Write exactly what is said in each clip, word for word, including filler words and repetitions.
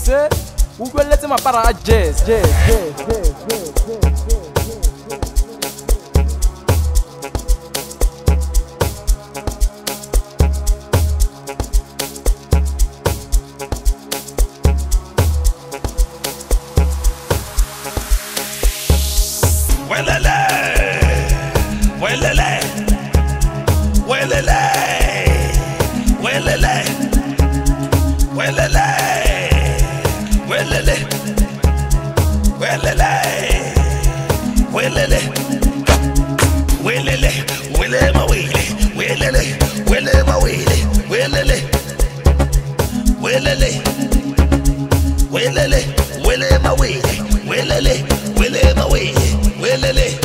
se o buelletse mapara a jazz jazz jazz jazz jazz Welele, welele, welele, welele, welele, welele, welele, welele, welele, wele ma wele, welele, wele ma wele, welele, welele, welele, wele ma wele, welele, wele ma wele. Welele,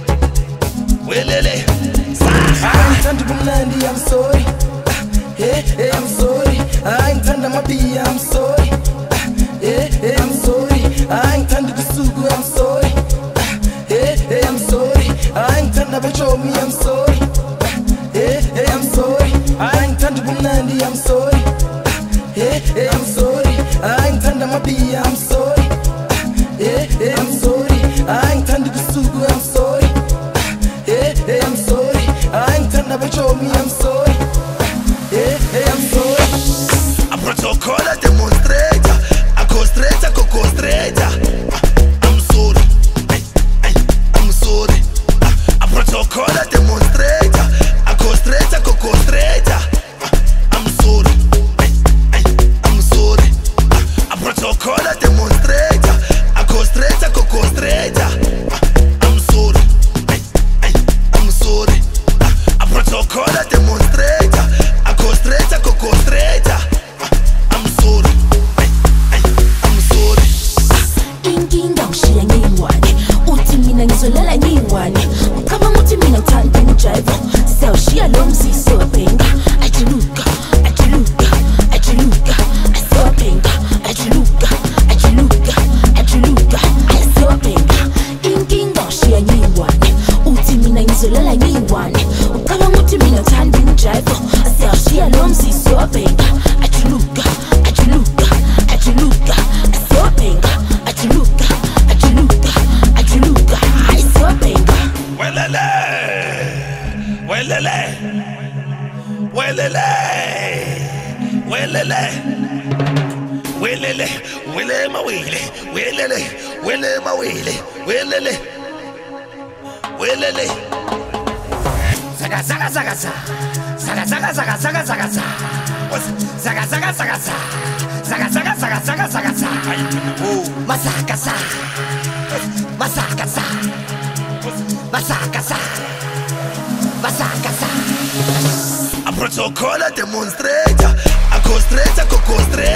welele, I'm trying to be I'm sorry. Hey, hey, I'm sorry. I'm trying to be I'm sorry. Hey, hey, I'm sorry. I'm trying to be sugu, I'm sorry. Hey, hey, I'm sorry. I'm trying to be me, I'm sorry. Hey, hey, I'm sorry. I'm trying to be I'm sorry. Hey, hey, I'm sorry. I'm trying to be I'm sorry. Hey, hey, I'm sorry. I'm trying to be sugu, I'm sorry. Hey, hey, I'm sorry. I'm trying to be me, I'm sorry. Hey, hey, I'm sorry. A protocol a demonstrator, a costrator, co costrator. I'm sorry, ay, ay, I'm sorry. A protocol a demonstrator, a costrator, co costrator. I'm sorry, ay, ay, I'm sorry. A protocol a demonstrator, a costrator, co costrator. I'm sorry, ay, ay, I'm sorry. A protocol a demonstrator, a costrator, co costrator. I'm sorry, ay, ay, I'm sorry. Inkinga ushiya ngiyiwane uthi mina ngizolala ngiyiwane ukaba muthi mina ngithanda ujive sawushiya lo msisi wabhenga ajiluka ajiluka ajiluka asewabhenga ajiluka ajiluka ajiluka asewabhenga inkinga ushiya ngiyiwane uthi mina ngizolala ngiyiwane ukaba muthi mina ngithanda ujive sawushiya lo msisi wabhenga ajiluka ajiluka ajiluka asewabhenga ajiluka ajiluka ajiluka asewabhenga Welele, welele, welele, welele, welele, wele ma wele, welele, wele ma wele, welele, welele. Zaga zaga zaga zaga zaga zaga zaga zaga zaga zaga zaga zaga zaga zaga zaga zaga zaga zaga masaka sa masaka sa masaka sa masaka sa. A protocol a demonstrator, a costrator, co costrator.